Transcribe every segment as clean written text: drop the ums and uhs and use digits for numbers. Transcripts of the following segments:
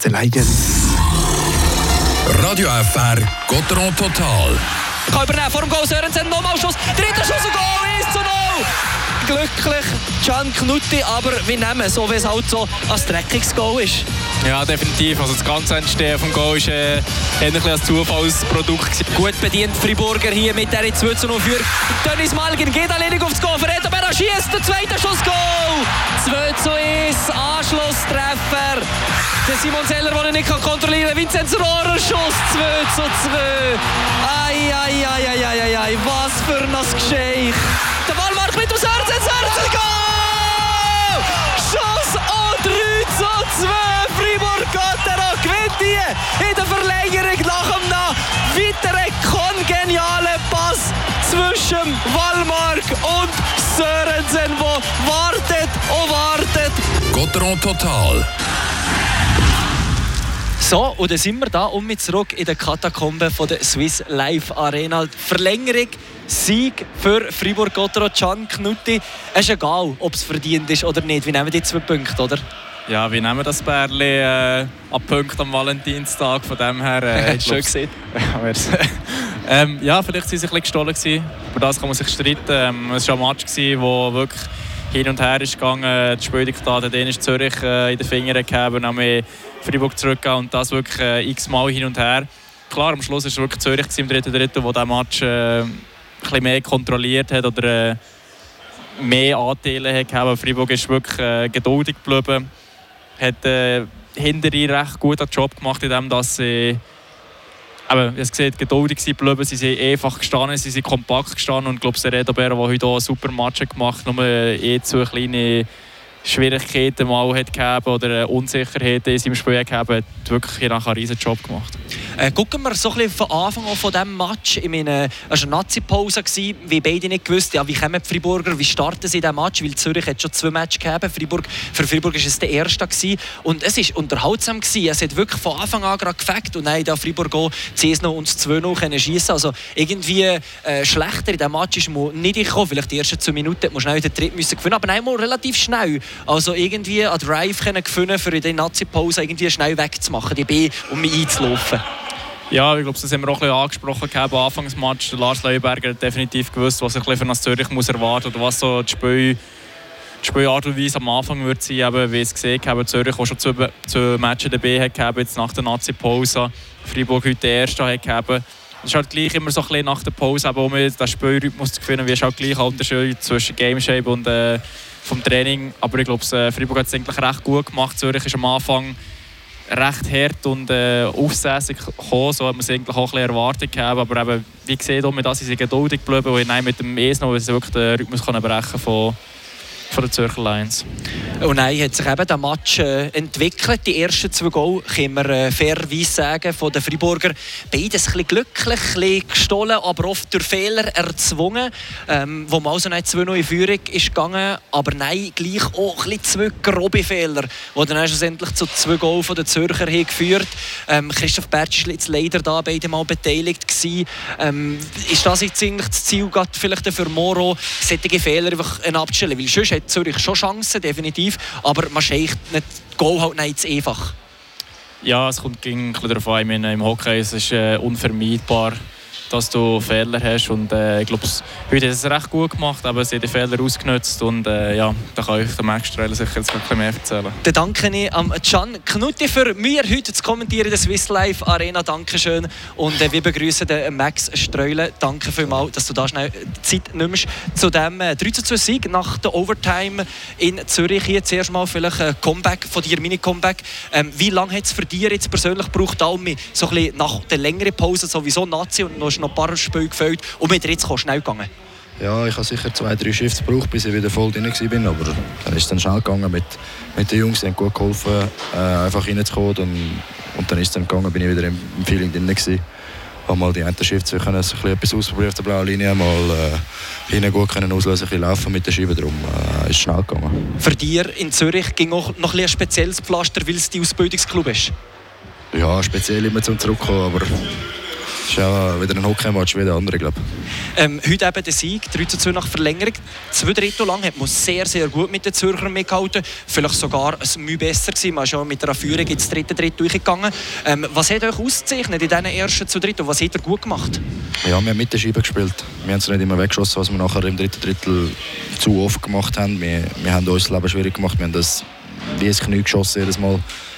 The Lions. Radio FR Gotteron Total. Kann übernehmen, vor dem Goal Sörensen, nochmal Schuss, dritter Schuss und Goal, 1:0. Glücklich Can Knutti, aber wir nehmen so, wie es halt so ein dreckiges Goal ist. Ja, definitiv. Also das ganze Entstehen vom Goal war ein Zufallsprodukt. Gut bedient Friburger hier mit der 2:0 für Dennis Malgin. Geht alleine aufs Goal, Reto Berra schießt, der zweite Schuss, Goal! 2:1, Anschlusstreffer. Der Simon Zeller, den er nicht kontrollieren kann. Vinzenz Rohrer Schuss, 2:2. Ai, was für ein Geschenk. Der Wallmark mit dem Sörensen, Goal! Schuss und 3:2. Fribourg-Gotteron gewinnt hier in der Verlängerung nach einem weiteren kongenialen Pass zwischen Wallmark und Sörensen, der wartet und wartet. Gotteron Total. So, und dann sind wir da mit zurück in der Katakombe von der Swiss Life Arena. Verlängerung, Sieg für Fribourg-Gotteron, Can Knutti. Es ist egal, ob es verdient ist oder nicht. Wir nehmen die 2 Punkte, oder? Ja, wir nehmen das Bärli an Punkte am Valentinstag. Von dem her. Schön gesehen. Ja, vielleicht waren sie ein bisschen gestohlen. Über das kann man sich streiten. Es war ein Match, der wirklich hin und her ist gegangen. Die Spieldiktate Dänisch Zürich in den Fingern gehabt, dann haben wir Fribourg zurückgegangen und das wirklich x-mal hin und her. Klar, am Schluss war es wirklich Zürich im dritten Drittel, der diesen Match ein bisschen mehr kontrolliert hat oder mehr Anteile hat gehabt. Fribourg ist wirklich geduldig geblieben, hat hinterher recht gut den Job gemacht, indem dass sie es sieht, geduldig geblieben, sie sind einfach gestanden, sie sind kompakt gestanden und ich glaube, der Reto Berra, der heute auch einen super Match gemacht hat, nur zu kleine Schwierigkeiten mal hat gehabt oder Unsicherheiten in seinem Spiel gehabt, hat wirklich einen riesen Job gemacht. Gucken wir so ein bisschen von Anfang an von diesem Match. Ich meine, es war eine Nazi-Pause, wie beide nicht gewusst, ja, wie kommen die Friburger, wie starten sie in diesem Match, weil Zürich hat schon 2 Matches gehabt. Für Fribourg war es der erste gewesen. Und es war unterhaltsam gewesen. Es hat wirklich von Anfang an gerade gefällt und dann Fribourg auch 10 und 2 schießen. Also irgendwie schlechter in diesem Match ist man nicht gekommen. Vielleicht die ersten 2 Minuten hat man schnell den Tritt gewinnen, aber einmal relativ schnell. Also irgendwie an Drive gefunden, für in der Nazi-Pause irgendwie schnell wegzumachen, die B, um mich einzulaufen. Ja, ich glaube, das haben wir auch ein bisschen angesprochen am Anfangsmatch. Anfangsmatch. Lars Leuenberger hat definitiv gewusst, was er von das Zürich muss erwarten muss oder was so die Spielart und Weise am Anfang wird sein. Eben, wie ich es gesehen habe, Zürich auch schon 2 Matches dabei hat, jetzt nach der Nazi-Pause. Fribourg heute der erste hat gehabt. Es ist halt gleich immer so ein bisschen nach der Pause, um den Spielrhythmus zu finden, wie es halt gleich ein Unterschied zwischen Game Shape und vom Training. Aber ich glaube, Fribourg hat es eigentlich recht gut gemacht. Zürich ist am Anfang recht hart und aufsässig gekommen, so hat man es eigentlich auch ein bisschen erwartet gehabt. Aber eben, wie gesagt, dass sie geduldig geblieben und mit dem Esno wirklich den Rhythmus brechen von der Zürcher Lions. Und dann hat sich eben der Match entwickelt. Die ersten 2 Goal können wir fairerweise sagen von den Friburger. Beides ein bisschen glücklich, ein bisschen gestohlen, aber oft durch Fehler erzwungen. Wo man also nicht 2-0 in Führung ist gegangen, aber nein, gleich auch ein bisschen 2 grobe Fehler, die dann schlussendlich zu 2 Goal von den Zürcher haben geführt. Christoph Bertsch war jetzt leider da beide Mal beteiligt gewesen. Ist das jetzt eigentlich das Ziel vielleicht für Moro, solche Fehler einfach abzustellen? Weil sonst hat Zürich schon Chancen, definitiv, aber man scheicht nicht, Goal halt nicht einfach. Ja, es kommt ein bisschen darauf an. Im Hockey ist es unvermeidbar, dass du Fehler hast und ich glaube, heute hat es recht gut gemacht, aber sie haben die Fehler ausgenutzt und ja, da kann ich der Max Streller sicher jetzt ein bisschen mehr erzählen. Dann danke ich am Can Knutti für mir heute zu kommentieren in der Swiss Life Arena. Dankeschön. Und wir begrüßen den Max Streule. Danke vielmals, dass du da schnell Zeit nimmst zu dem 3:2 Sieg nach der Overtime in Zürich. Hier zuerst mal vielleicht ein Comeback von dir, Mini-Comeback. Wie lange hat es für dich jetzt persönlich gebraucht, um so ein bisschen nach der längeren Pause sowieso Nazi und noch ein paar Spiele gefällt und mit jetzt schnell gegangen? Ja, ich habe sicher 2-3 Shifts gebraucht, bis ich wieder voll drin war. Aber dann ist es dann schnell gegangen mit den Jungs, die haben gut geholfen, einfach reinzukommen. Und dann ist es dann gegangen, bin ich wieder im Feeling drin gewesen. Habe mal die einen Shifts, wir können ein bisschen etwas ausprobieren auf der blauen Linie, mal hinten gut können auslösen, ein bisschen laufen mit der Scheibe drum. Ist schnell gegangen. Für dich in Zürich ging auch noch ein spezielles Pflaster, weil es dein Ausbildungsclub ist? Ja, speziell immer zum Zurückkommen, aber ist ja wieder ein Hockey-Match wie der andere, glaube ich. Heute eben der Sieg, 3:2 nach Verlängerung. 2 Drittel lang hat man sehr, sehr gut mit den Zürchern mitgehalten. Vielleicht sogar ein Mühe besser gewesen. Man ist ja mit einer Führung ins 3. Drittel durchgegangen. Was hat euch ausgezeichnet in diesen ersten 2 Dritteln? Was habt ihr gut gemacht? Ja, wir haben mit der Scheibe gespielt. Wir haben es nicht immer weggeschossen, was wir nachher im 3. Drittel zu oft gemacht haben. Wir haben uns das Leben schwierig gemacht. Wir haben das wie ein Knie geschossen jedes Mal.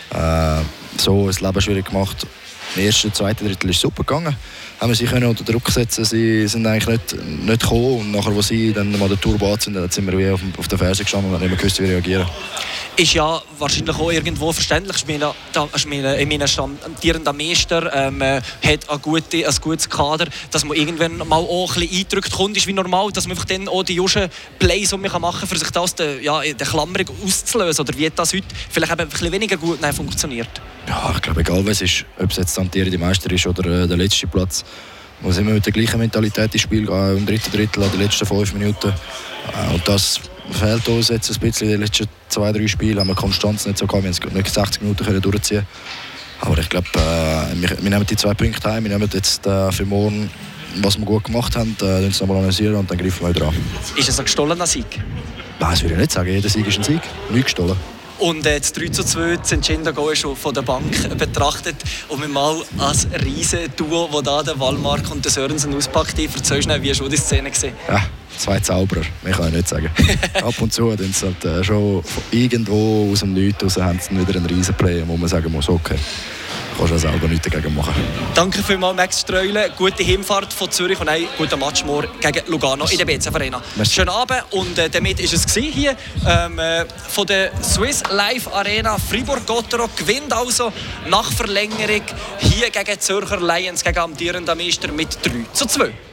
So das Leben schwierig gemacht. Im 1., 2. Drittel ist super gegangen. Haben wir sie können unter Druck setzen. Sie sind eigentlich nicht gekommen. Und nachher, als sie dann mal den Turbo sind, dann sind wir wie auf der Ferse gestanden und haben nicht mehr gewusst, wie reagieren. Ist ja wahrscheinlich auch irgendwo verständlich. Ich meine, amtierender Meister hat ein gutes Kader, dass man irgendwann mal auch ein bisschen eindrückt kommt, ist wie normal, dass man einfach dann auch die Juschen Plays machen kann, für sich das der Klammerung auszulösen. Oder wie hat das heute vielleicht eben ein bisschen weniger gut funktioniert? Ja, ich glaube, egal was ist, ob es jetzt amtierende Meister ist oder der letzte Platz, muss immer mit der gleichen Mentalität ins Spiel gehen, im 3. Drittel, die letzten 5 Minuten. Und das fehlt uns jetzt ein bisschen. In den letzten 2-3 Spielen haben wir Konstanz nicht so gehabt. Wir haben nicht 60 Minuten durchziehen. Aber ich glaube, wir nehmen die 2 Punkte heim. Wir nehmen jetzt für morgen, was wir gut gemacht haben, uns nochmal analysieren und dann greifen wir wieder an. Ist es ein gestohlener Sieg? Nein, das würde ich nicht sagen. Jeder Sieg ist ein Sieg. Nicht gestohlen. Und das 3:2, das entscheidende Goal ist schon von der Bank betrachtet. Und wir mal als riesen Duo, das da der Wallmark und der Sörensen auspackt. Erzähl schnell, wie schon die Szene gesehen? Ja, 2 Zauberer, mehr kann ich nicht sagen. Ab und zu dann halt, schon irgendwo aus dem Nichts raus haben sie wieder einen riesen Play, wo man sagen muss, okay, kannst du selber nichts dagegen machen. Danke vielmals, Max Streulen. Gute Hinfahrt von Zürich und einen guten Match morgen gegen Lugano in der BCF Arena. Schönen Abend und damit war es hier von der Swiss Life Arena. Fribourg-Gottero gewinnt also nach Verlängerung hier gegen Zürcher Lions, gegen amtierenden Meister mit 3:2.